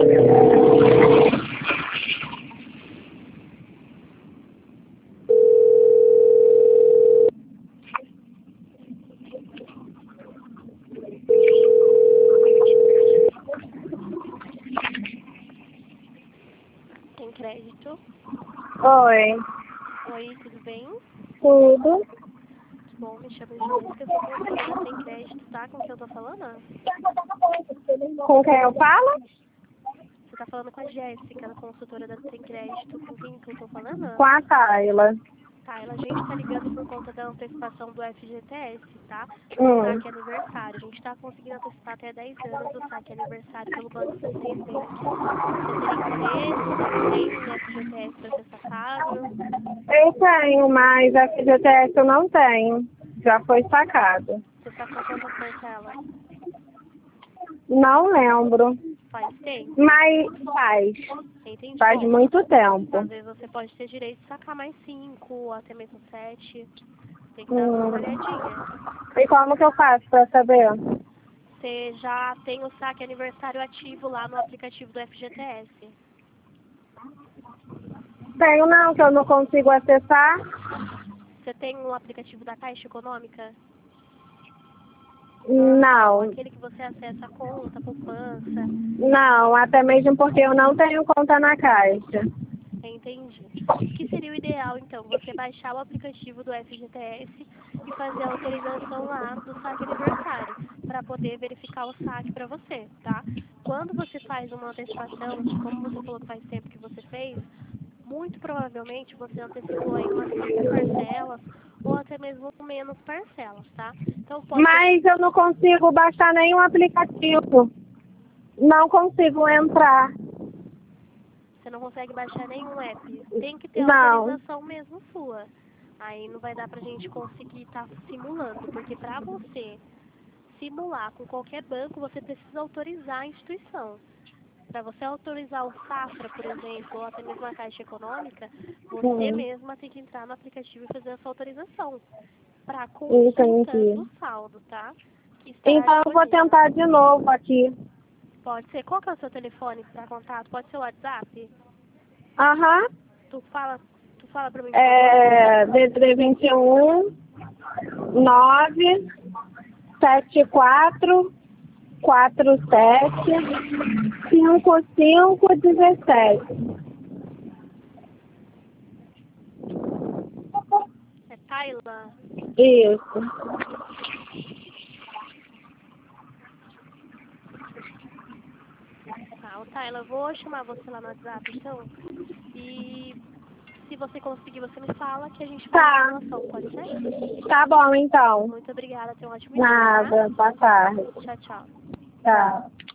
Tem crédito? Oi. Oi, tudo bem? Tudo. Bom, me chamo Jéssica, sou consultora da Tem Crédito, tá? Com quem eu tô falando? Com quem eu falo? Você tá falando com a Jéssica, da consultora da Tem Crédito. Com quem que eu tô falando? Com a Tayla. Tá, a gente tá ligando por conta da antecipação do FGTS, tá? Do Hum. saque aniversário. A gente tá conseguindo antecipar até 10 anos do saque aniversário pelo Banco C6 Bank. Você teria interesse? Você tem FGTS para ser sacado? Eu tenho, mas a FGTS eu não tenho. Já foi sacado. Você sacou quantas parcelas? Não lembro. Faz tempo? Mas faz. Entendi. Faz Bom, muito tempo. às vezes você pode ter direito de sacar mais 5 ou até mesmo 7. Tem que dar uma olhadinha. E como que eu faço pra saber? Você já tem o saque aniversário ativo lá no aplicativo do FGTS. Tenho não, que eu não consigo acessar. Você tem um aplicativo da Caixa Econômica? Não. Aquele que você acessa a conta, a poupança. Não, até mesmo porque eu não tenho conta na Caixa. Entendi. O que seria o ideal, então? Você baixar o aplicativo do FGTS e fazer a autorização lá do saque aniversário, para poder verificar o saque para você, tá? Quando você faz uma antecipação, como você falou que faz tempo que você fez, muito provavelmente você antecipou aí umas 5 parcelas ou até mesmo menos parcelas, tá? Então pode ser... Mas eu não consigo baixar nenhum aplicativo. Não consigo entrar. Você não consegue baixar nenhum app. Tem que ter Não. autorização mesmo sua. Aí não vai dar pra gente conseguir estar simulando, porque pra você simular com qualquer banco, você precisa autorizar a instituição. Para você autorizar o Safra, por exemplo, ou até mesmo a Caixa Econômica, você mesma tem que entrar no aplicativo e fazer essa autorização para consultando Entendi. o saldo, tá? Que estará Então eu vou disponível. tentar de novo aqui. Pode ser. Qual que é o seu telefone para contato? Pode ser o WhatsApp? Aham. Tu fala para mim, por favor? É DDD 21 9 74 47 55 17. É Tayla. Isso. Tá, Tayla, eu vou chamar você lá no WhatsApp, então. E se você conseguir, você me fala que a gente faz a Tá. simulação, pode ser? Tá bom, então. Muito obrigada, tenha um ótimo dia, tá? Nada. Boa tarde. Tchau, tchau. Tchau.